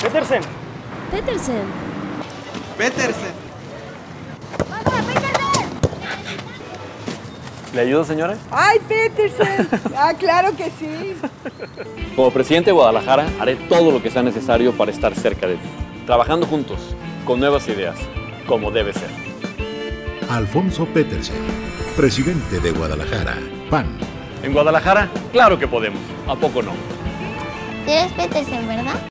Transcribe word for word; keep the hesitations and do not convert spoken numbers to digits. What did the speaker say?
Petersen. Petersen. Petersen. ¿Le ayudo, señora? ¡Ay, Petersen! Ah, claro que sí. Como presidente de Guadalajara, haré todo lo que sea necesario para estar cerca de ti. Trabajando juntos, con nuevas ideas, como debe ser. Alfonso Petersen, presidente de Guadalajara, P A N. En Guadalajara, claro que podemos. ¿A poco no? Eres Petersen, ¿verdad?